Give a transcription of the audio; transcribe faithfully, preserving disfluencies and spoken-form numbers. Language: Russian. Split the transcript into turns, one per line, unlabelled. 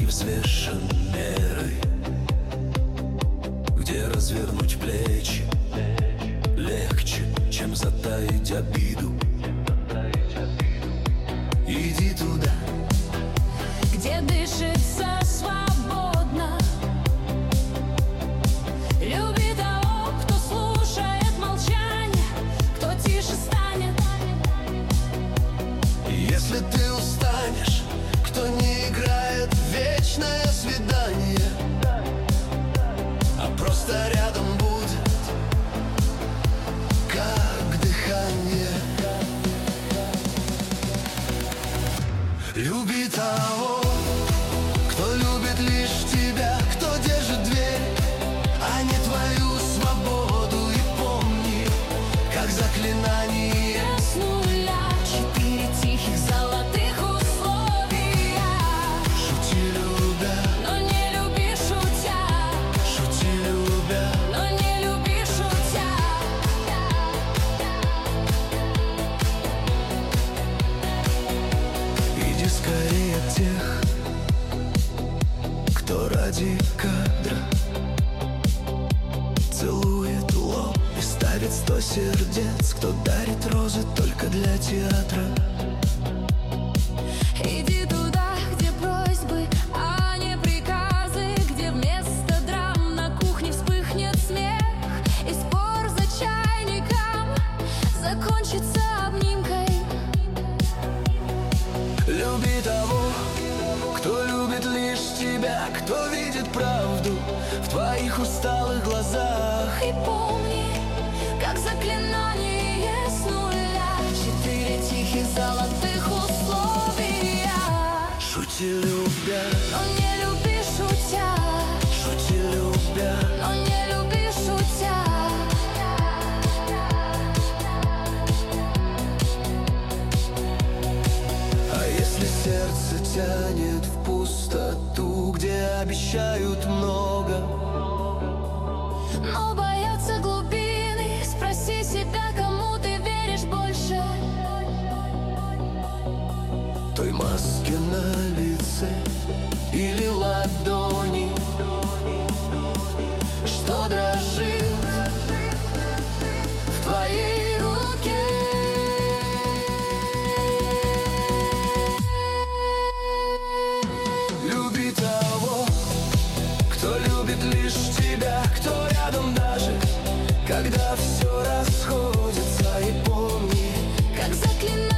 взвешен мерой, где развернуть плечи легче, чем затаить обиду. Иди туда,
где дышится свободно. Люби того, кто слушает молчание, кто тише станет.
Если ты устанешь, кто не играет в вечное свидание, а просто рядом будет, как дыхание. Люби того, кто любит лишь тебя, кто держит дверь, а не твою свободу. И помни, как заклинание
С нуля четыре тихих золотых условия.
Шути, любя,
Но не люби шутя.
шути, любя.
Но не люби шутя.
Иди скорее от тех, кто ради кадра целует лоб и ставит сто сердец, кто дарит розы только для театра.
Иди туда, где просьбы, а не приказы, где вместо драм на кухне вспыхнет смех, и спор за чайником закончится обнимкой.
Люби того, кто любит лишь тебя, кто видит правду в твоих усталых глазах.
И помни, как заклинание с нуля четыре тихих золотых условия.
Шути, любя,
Но не люби шутя.
шути, любя.
Но не люби шутя.
А если сердце тянет в пустоту, где обещают много,
Но боятся глубины, спроси себя, кому ты веришь больше.
той маски на лице или ладони, что дрожит в твоей руке. Люби того, кто любит лишь тебя, кто рядом даже, когда все расходится. И помни,
Как заклинание